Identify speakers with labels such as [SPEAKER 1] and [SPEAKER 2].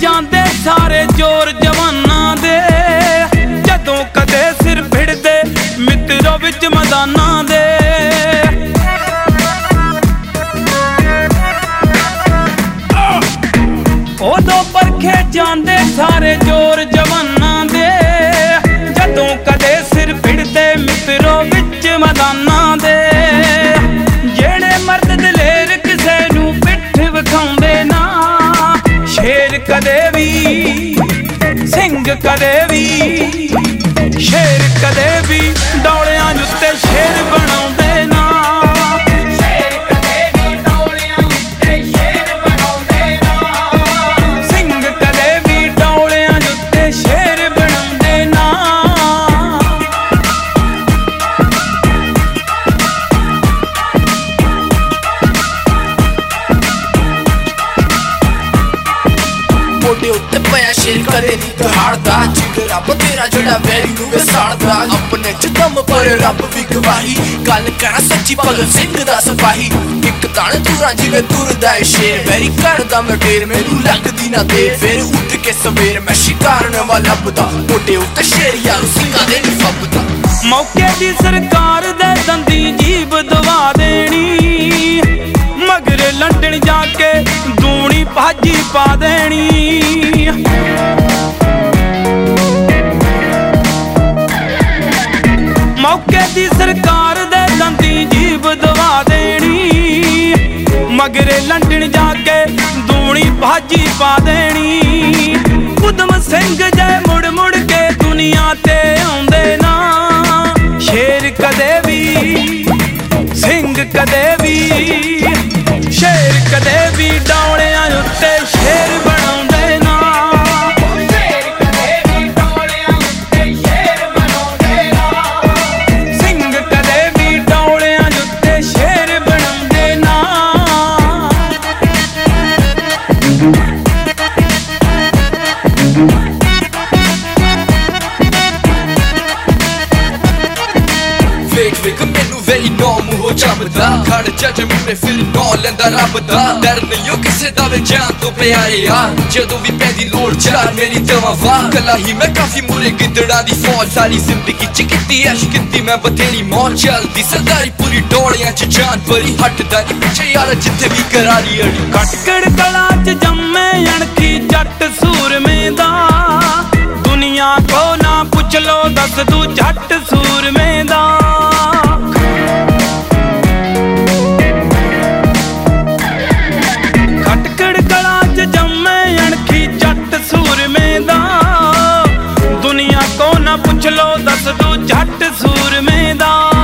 [SPEAKER 1] ਜਾਂਦੇ ਸਾਰੇ ਜ਼ੋਰ ਜਵਾਨਾਂ ਦੇ, ਜਦੋਂ ਕਦੇ ਸਿਰ ਭਿੜਦੇ ਮਿੱਤਰੋ ਵਿੱਚ ਮੈਦਾਨਾਂ ਦੇ। ਉਦੋਂ ਪਰਖੇ ਜਾਂਦੇ ਸਾਰੇ ਜ਼ੋਰ ਜਵਾਨਾਂ ਦੇ, ਜਦੋਂ ਕਦੇ ਸਿਰ ਭਿੜਦੇ ਮਿੱਤਰੋ ਵਿੱਚ ਮੈਦਾਨਾਂ ਦੇ। ਜਿਹੜੇ ਮਰਦ ਦਲੇਰ ਕਿਸੇ ਨੂੰ ਪਿੱਠ ਵਿਖਾਉਂਦੇ ਨਾ, ਸ਼ੇਰ ਕਦੇ ਵੀ ਸਿੰਘ ਕਦੇ ਵੀ, ਸ਼ੇਰ ਕਦੇ ਵੀ ਡੋਲਿਆਂ ਉੱਤੇ ਸ਼ੇਰ ਬਣਾਉਂਦੇ ਨਾ। ਸ਼ੇਰ ਕਦੇ ਵੀ ਡੋਲਿਆਂ ਉੱਤੇ ਸ਼ੇਰ ਬਣਾਉਂਦੇ ਨਾ, ਸਿੰਘ ਕਦੇ ਵੀ ਡੋਲਿਆਂ ਉੱਤੇ ਸ਼ੇਰ ਬਣਾਉਂਦੇ ਨਾ।
[SPEAKER 2] ਮੋਢੇ ਉੱਤੇ ਪਿਆ ਸ਼ੇਰ ਕਦੇ ਨਹੀਂ ਦਹਾੜਦਾ, ਜਿਗਰ ਰੱਬ ਤੇਰਾ ਜਿਹੜਾ ਵੈਰੀ ਨੂੰ ਵਿਸਾੜਦਾ। ਆਪਣੇ ਚ ਦਮ ਪਰ ਰੱਬ ਵੀ ਗਵਾਹੀ, ਗੱਲ ਕਰਾਂ ਸੱਚੀ ਭਗਤ ਸਿੰਘ ਦਾ ਸਿਪਾਹੀ। ਇੱਕ ਤਾਣ ਤੁਰਾਂ ਜਿਵੇਂ ਤੁਰਦਾ ਏ ਸ਼ੇਰ, ਵੈਰੀ ਕਰਦਾ ਮੈਂ ਢੇਰ ਮੈਨੂੰ ਲੱਗਦੀ ਨਾ ਦੇਰ। ਫਿਰ ਉੱਠ ਕੇ ਸਵੇਰ ਮੈਂ ਸ਼ਿਕਾਰ ਨਵਾਂ ਲੱਭਦਾ, ਮੋਢੇ ਉੱਤੇ ਸ਼ੇਰ ਯਾਰ ਸਿੰਘਾਂ ਦੇ ਨਹੀਂ ਫੱਬਦਾ।
[SPEAKER 1] ਮੌਕੇ ਦੀ ਸਰਕਾਰ ਦੇ ਦੰਦੀ ਜੀਬ ਦਵਾ ਦੇਣੀ, ਮਗਰ ਲੰਡਨ ਜਾ ਕੇ ਦੂਣੀ ਭਾਜੀ ਪਾ ਦੇਣੀ। ਮੌਕੇ ਦੀ ਸਰਕਾਰ ਦੇ ਦੰਦੀ ਜੀਬ ਦਵਾ ਦੇਣੀ, ਮਗਰ ਲੰਡਨ ਜਾ ਕੇ ਦੂਣੀ ਭਾਜੀ ਪਾ ਦੇਣੀ। ਉਦਮ ਸਿੰਘ ਜੈ ਮੁੜ ਮੁੜ ਕੇ ਦੁਨੀਆ ਤੇ ਆਉਂਦੇ ਨਾ, ਸ਼ੇਰ ਕਦੇ ਵੀ ਸਿੰਘ ਕਦੇ ਵੀ, ਸ਼ੇਰ ਕਦੇ ਵੀ ਡੋਲਿਆਂ ਉੱਤੇ ਸ਼ੇਰ ਬਣਾਉਂਦੇ ਨਾ। ਸ਼ੇਰ ਕਦੇ ਵੀ ਡੋਲਿਆਂ ਉੱਤੇ ਸ਼ੇਰ ਬਣਾਉਂਦੇ ਨਾ, ਸਿੰਘ ਕਦੇ ਵੀ ਡੋਲਿਆਂ ਉੱਤੇ ਸ਼ੇਰ ਬਣਾਉਂਦੇ ਨਾ।
[SPEAKER 2] ਵੇਖ ਵੇਖ ਮੈਨੂੰ ਵੈਰੀ ਨੌ ਮੂੰਹੋਂ ਜੰਮਦਾ, ਖੜ ਜੱਜ ਮੂਹਰੇ ਫਿਰ ਨੌ ਲੈਂਦਾ ਰੱਬ ਦਾ। ਡਰ ਨਹੀਂ ਓ ਕਿਸੇ ਦਾ ਵੇ ਜਾਨ ਤੋਂ ਪਿਆਰੇ ਯਾਰ, ਜਦੋਂ ਵੀ ਪੈਂਦੀ ਲੋੜ ਚਾਰ ਮੇਰੀ ਦਵਾ ਵਾਹ। ਕੱਲਾ ਹੀ ਮੈਂ ਕਾਫੀ ਮੂਰੇ ਗਿੱਦੜਾਂ ਦੀ ਫੌਜ, ਸਾਰੀ ਜ਼ਿੰਦਗੀ ਚ ਕੀਤੀ ਐਸ਼ ਕੀਤੀ ਮੈਂ ਬਥੇਰੀ ਮੌਜ। ਚੱਲਦੀ ਸਰਦਾਰੀ ਪੂਰੀ ਡੋਲਿਆਂ ਚ ਜਾਨ ਭਰੀ, ਹਟਦਾ ਨੀ ਪਿੱਛੇ ਯਾਰ ਜਿੱਥੇ ਵੀ ਕਰਾਰੀ ਅੜੀ।
[SPEAKER 1] ਖਟਕੜ ਕਲਾਂ ਚ ਜੰਮੇ ਅਣਖੀ ਜੱਟ ਸੂਰਮੇ ਦਾ, ਦੁਨੀਆ ਕੋ ਨਾ ਪੁੱਛ ਲੋ ਦੱਸ ਦੂ ਜੱਟ ਸੂਰਮੇ ਦਾ। ਖਟਕੜ ਕਲਾਂ ਚ ਜੰਮੇ ਅਣਖੀ ਜੱਟ ਸੂਰਮੇ ਦਾ, ਦੁਨੀਆ ਕੋ ਨਾ ਪੁੱਛ ਲੋ ਦੱਸ ਦੂ ਜੱਟ ਸੂਰਮੇ ਦਾ।